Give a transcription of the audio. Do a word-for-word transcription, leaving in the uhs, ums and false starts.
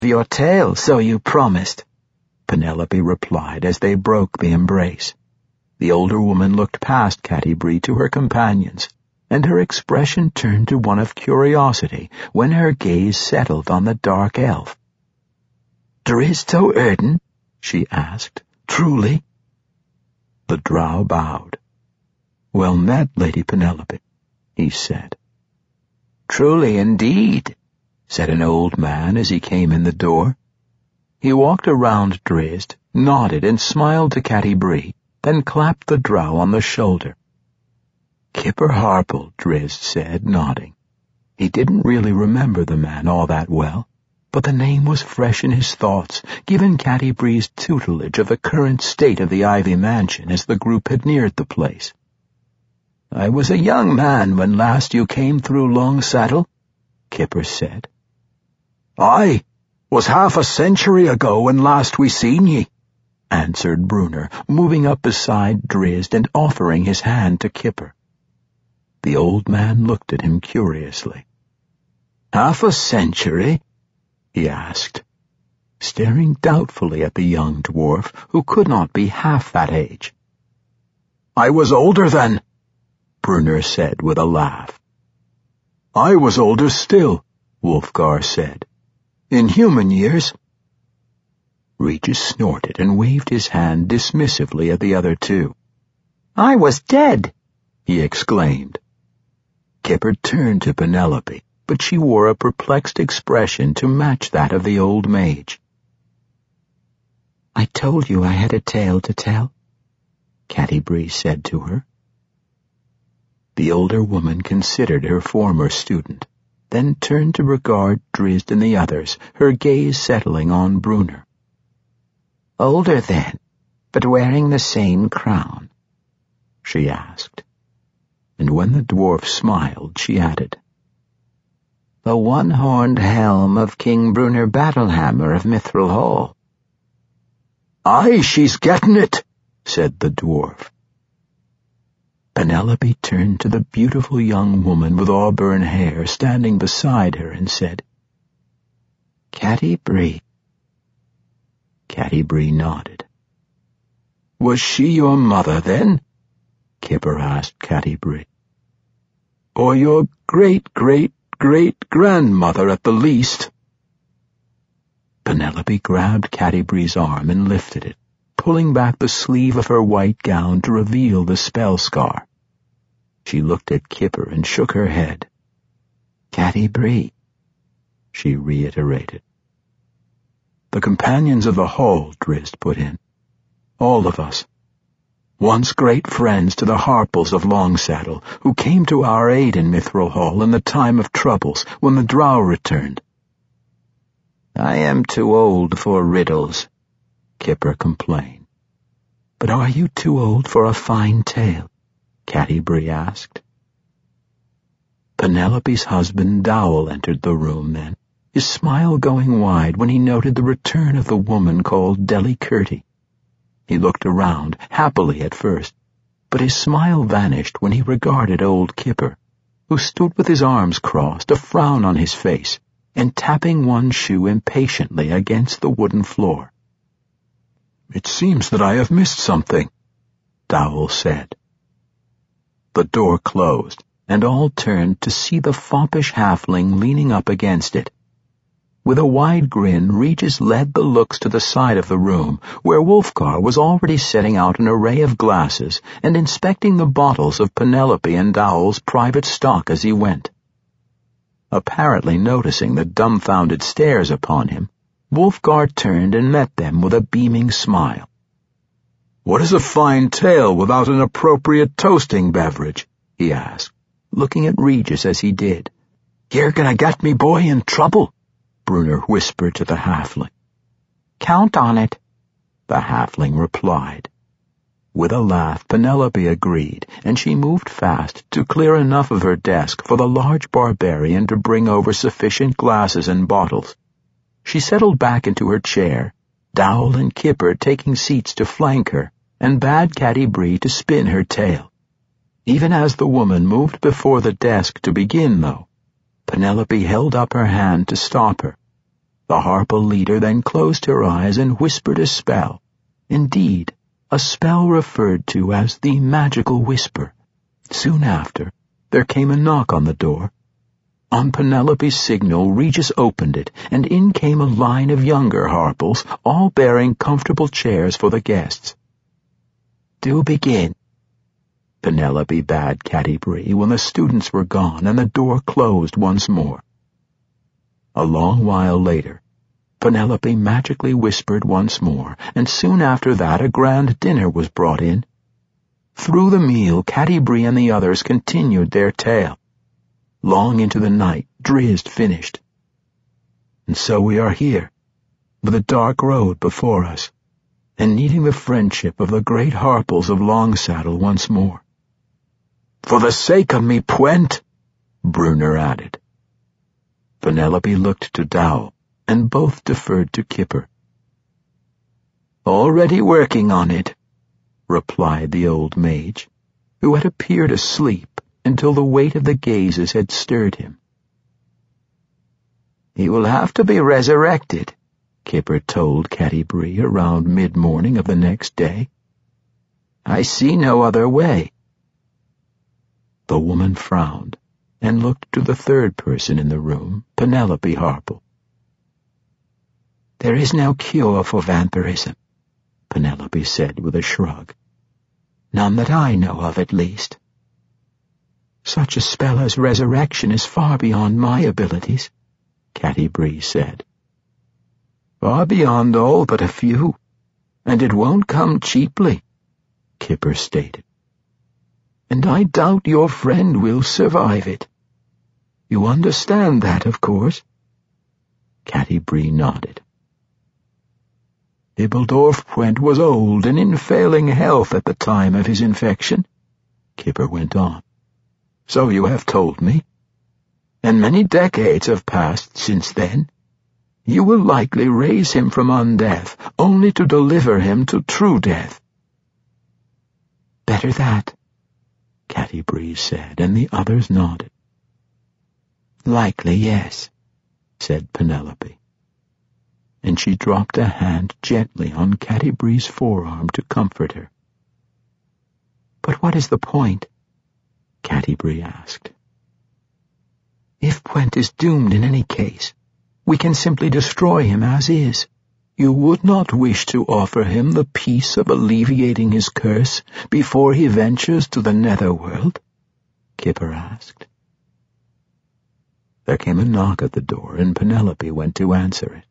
your tale, so you promised," Penelope replied as they broke the embrace. The older woman looked past Catti-brie to her companions, and her expression turned to one of curiosity when her gaze settled on the dark elf. "Drizzt Do'Urden?" she asked. "Truly?" The drow bowed. "Well met, Lady Penelope," he said. "Truly indeed," said an old man as he came in the door. He walked around Drizzt, nodded and smiled to Catti-brie, then clapped the drow on the shoulder. "Kipper Harpel," Drizzt said, nodding. He didn't really remember the man all that well, but the name was fresh in his thoughts, given Catti-brie's tutelage of the current state of the Ivy Mansion as the group had neared the place. "I was a young man when last you came through Longsaddle," Kipper said. "Aye, was half a century ago when last we seen ye," answered Brunner, moving up beside Drizzt and offering his hand to Kipper. The old man looked at him curiously. "Half a century?" he asked, staring doubtfully at the young dwarf, who could not be half that age. "I was older then," Brunner said with a laugh. "I was older still," Wulfgar said. "In human years." Regis snorted and waved his hand dismissively at the other two. "I was dead," he exclaimed. Kipper turned to Penelope, but she wore a perplexed expression to match that of the old mage. "I told you I had a tale to tell," Catti-brie said to her. The older woman considered her former student, then turned to regard Drizzt and the others, her gaze settling on Brunner. "Older then, but wearing the same crown?" she asked. And when the dwarf smiled, she added, "The one-horned helm of King Brunner Battlehammer of Mithril Hall." "Aye, she's getting it," said the dwarf. Penelope turned to the beautiful young woman with auburn hair standing beside her and said, "Catti-brie." Catti-brie nodded. "Was she your mother, then?" Kipper asked Catti-brie. "Or your great-great-great-grandmother at the least?" Penelope grabbed Catti-brie's arm and lifted it, pulling back the sleeve of her white gown to reveal the spell scar. She looked at Kipper and shook her head. "Catti-brie," she reiterated. "The companions of the Hall," Drizzt put in. "All of us. Once great friends to the Harpels of Longsaddle, who came to our aid in Mithril Hall in the time of troubles when the drow returned." "I am too old for riddles," Kipper complained. "But are you too old for a fine tale?" Catti-brie asked. Penelope's husband Dowell entered the room then, his smile going wide when he noted the return of the woman called Deli Curti. He looked around, happily at first, but his smile vanished when he regarded old Kipper, who stood with his arms crossed, a frown on his face, and tapping one shoe impatiently against the wooden floor. "It seems that I have missed something," Dowell said. The door closed, and all turned to see the foppish halfling leaning up against it. With a wide grin, Regis led the looks to the side of the room, where Wulfgar was already setting out an array of glasses and inspecting the bottles of Penelope and Dowell's private stock as he went. Apparently noticing the dumbfounded stares upon him, Wulfgar turned and met them with a beaming smile. "What is a fine tale without an appropriate toasting beverage?" he asked, looking at Regis as he did. "You're gonna get me boy in trouble," Brunner whispered to the halfling. "Count on it," the halfling replied. With a laugh, Penelope agreed, and she moved fast to clear enough of her desk for the large barbarian to bring over sufficient glasses and bottles. She settled back into her chair, Dowell and Kipper taking seats to flank her, and bade Catti-brie to spin her tale. Even as the woman moved before the desk to begin, though, Penelope held up her hand to stop her. The Harple leader then closed her eyes and whispered a spell. Indeed, a spell referred to as the magical whisper. Soon after, there came a knock on the door. On Penelope's signal, Regis opened it, and in came a line of younger Harples, all bearing comfortable chairs for the guests. "Do begin," Penelope bade Catti-brie when the students were gone and the door closed once more. A long while later, Penelope magically whispered once more, and soon after that a grand dinner was brought in. Through the meal, Catti-brie and the others continued their tale. Long into the night, Drizzt finished. "And so we are here, with a dark road before us, and needing the friendship of the great Harples of Longsaddle once more." "For the sake of me, Pwent," Bruenor added. Penelope looked to Dowell, and both deferred to Kipper. "Already working on it," replied the old mage, who had appeared asleep until the weight of the gazes had stirred him. "He will have to be resurrected," Kipper told Catti-brie around mid-morning of the next day. "I see no other way." The woman frowned and looked to the third person in the room, Penelope Harple. "There is no cure for vampirism," Penelope said with a shrug. "None that I know of, at least. Such a spell as resurrection is far beyond my abilities," Catti-brie said. "Far beyond all but a few, and it won't come cheaply," Kipper stated. "And I doubt your friend will survive it. You understand that, of course?" Catti-brie nodded. "Ibbeldorf Pwent was old and in failing health at the time of his infection," Kipper went on. "So you have told me. And many decades have passed since then. You will likely raise him from undeath, only to deliver him to true death." "Better that," Catti-brie said, and the others nodded. "Likely, yes," said Penelope. And she dropped a hand gently on Catti-brie's forearm to comfort her. "But what is the point?" Catti-brie asked. "If Pwent is doomed in any case, we can simply destroy him as is. You would not wish to offer him the peace of alleviating his curse before he ventures to the netherworld?" Kipper asked. There came a knock at the door, and Penelope went to answer it.